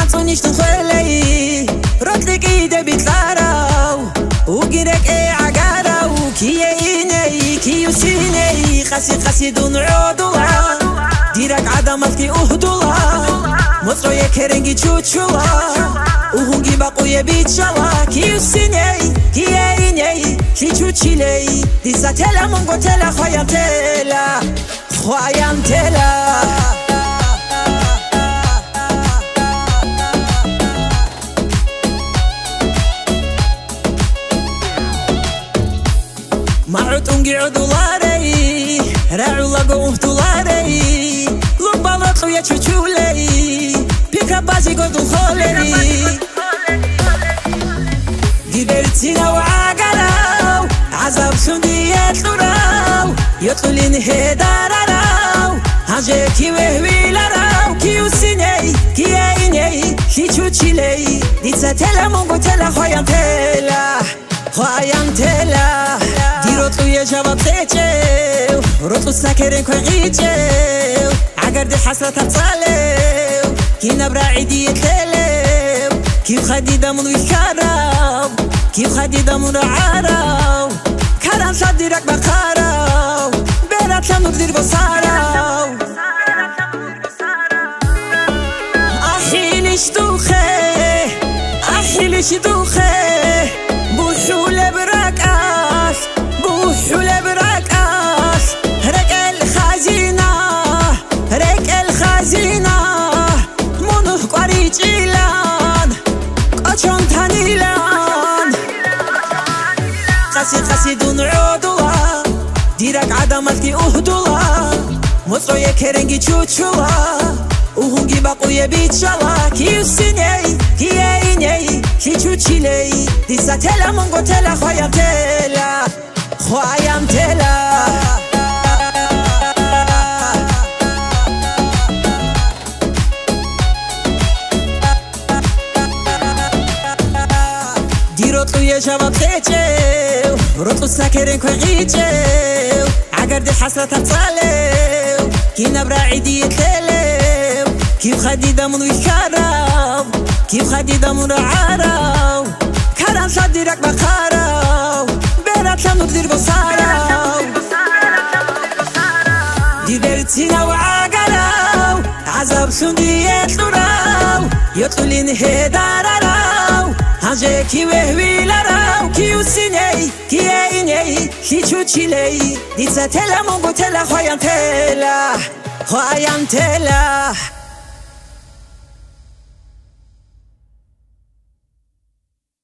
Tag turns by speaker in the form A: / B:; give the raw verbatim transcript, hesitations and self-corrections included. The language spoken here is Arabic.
A: صونيش تخلي ركلك إيده بيتلارو وقرك إيه عقارو كي إيني كي يسيني خسي خسي دون عودولا ديرك عدمتكي أهدولا مصر يكرنجي تشوتشولا وهونجي باقوية بيتشالا كي يسيني كي إيني كي تشوتشيلي ديسا تلا مونغو تلا خوايان تلا خوايان تلا معتونجي عدولاري راعو لقوه دولاري لبالطو يا تشولي بيكا بازي قدو خولي جبرتينا وعاقراو عذاب سندي يطلراو يطلين هداراو هاجيكي وهوي لراو كيو سيني كي ايني كي تشولي ديتسا تلا مونغو تلا خوايان تلا خوايان تلا روتو يا جواب تيجيو روتو ساكرين كوي غيجيو عقردي حسرة تصاليو كي نبرا عيدي يتليو كيف خدي دمون ويكاراو كيف خدي دمون عاراو كاران صدي راك بقاراو بيرات لانو بدير بصاراو أحي ليش دوخي أحي ليش دوخي بوحولة براكاش بوحولة براكاش رك الخزينة رك الخزينة منو قاري جيلان قاچون تانيلان قاسي قاسي دون عودولا ديرك عدمتكي أهدولا مصر يكرنجي تشوتشولا وهونجي باقوية بيتشالا كي يسيني كي ايني كي تشوتشيلي ديسا تلا مونغو تلا خوايان تلا خوايان تلا دي روتو يا جواب تيجيو روتو ساكرين كوي غيجيو عقردي حسرة تصاليو كي نبرا عيدي يتليو كيف خدي دمون ويكاراو كيف خدي دمون عاراو كاران صدي راك بقاراو بيرات لانو بدير بصاراو ديبرتينا وعاقراو عذاب سندي يطلراو يطلين هداراو هاجيكي وهوي لراو كي يسيني كي ايني كي تشوتشيلي ديتسا تلا مونغو تلا خوايان تلا خوايان تلا